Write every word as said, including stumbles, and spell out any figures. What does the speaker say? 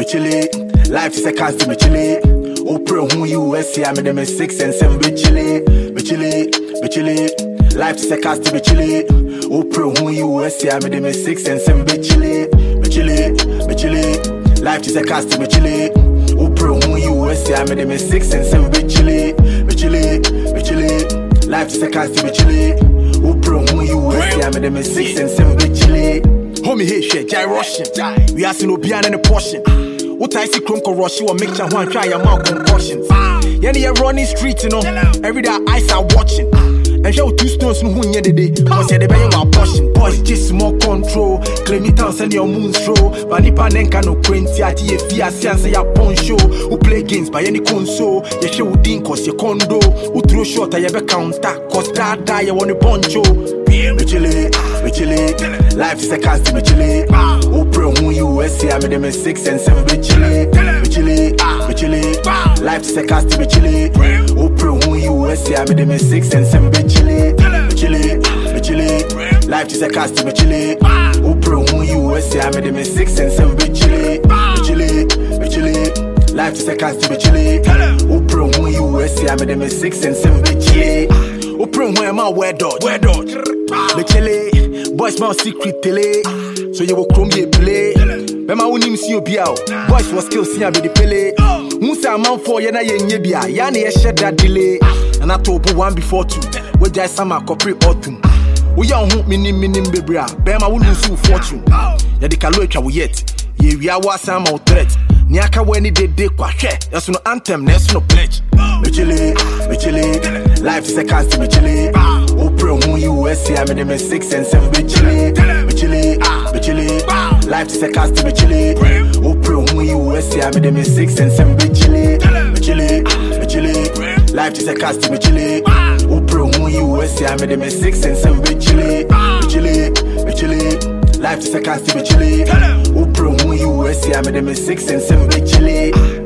me chili. Life is a constant, me chili. Oprah who U S A, me dem six and seven, me chili, me chili, me chili. Life is a constant, me chili. Oprah who U S A, me dem six and seven, me chili, me chili, me chili. Life is a constant, me chili. Oprah who U S A, me dem six and seven, me chili, me chili, me chili. Life is a constant, me chili. Oprah who U S A, me dem six and seven, me chili. Homie, hey, shit, Jai Russian. We are seeing no beyond any portion. What I see, Chrome Koroshi or make one try your mouth concussions. Yeah, they are running streets, you know. Every day, eyes are watching. And show two stones no who the day. Cause yeah, they buy your portion. Boys, just more control. Claim it and send your moon show. But Nipa Nenka no quinty at the F I A say a pon show. Who play games by any console. You show din cause your condo. Who throw short at your counter. Cause that die you want a poncho. Me chili, me chili. Life is a constant, me chili. Oprah who U S A, me dem six and seven, me chili, me chili, me chili. Life is a constant, me chili. Oprah who U S A, me dem six and seven, me chili, me chili, me chili. Life is a constant, me chili. Oprah who U S A, me dem six and seven, me chili, me chili, me chili. Life is a constant, me chili. Oprah who U S A, me dem six and seven, me chili. Oprah who am I wear dodge, wear dodge. Me chili, boys my secret tele. So you will chrome ye play. Bema unim si obiao. Boys was skills see be the pele. Who say man for ye na ye nyebia. Ya na ye shed that delay. And I told one before two. We just summer corporate autumn. We young hoop minim minim bebra. Bema will lose fortune. Ya de kalo etwa we yet. Ye we are was some out threat. Niaka when day day kwa she. That's no anthem, that's no pledge. Me chili, me chili. Life is a constant, me chili. Oprah who U S A, me dem six and seven, me chili, me chili, me chili. Life is a constant, me chili. Oprah who U S A, me dem six and seven, me chili, me chili, me chili. Life is a constant, me chili. Oprah who U S A, me dem six and seven, me chili, me chili, me chili. Life is a constant, me chili. Oprah who U S A, me dem six and seven, me chili.